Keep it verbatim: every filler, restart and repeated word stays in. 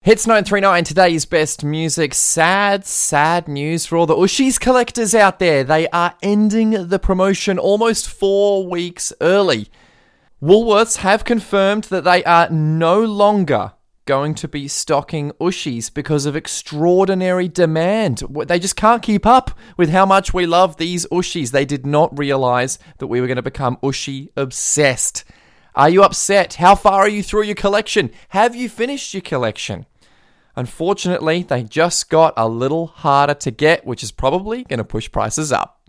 Hits nine three nine, today's best music. Sad, sad news for all the Ooshies collectors out there. They are ending the promotion almost four weeks early. Woolworths have confirmed that they are no longer going to be stocking Ooshies because of extraordinary demand. They just can't keep up with how much we love these Ooshies. They did not realise that we were going to become Ooshie obsessed. Are you upset? How far are you through your collection? Have you finished your collection? Unfortunately, they just got a little harder to get, which is probably going to push prices up.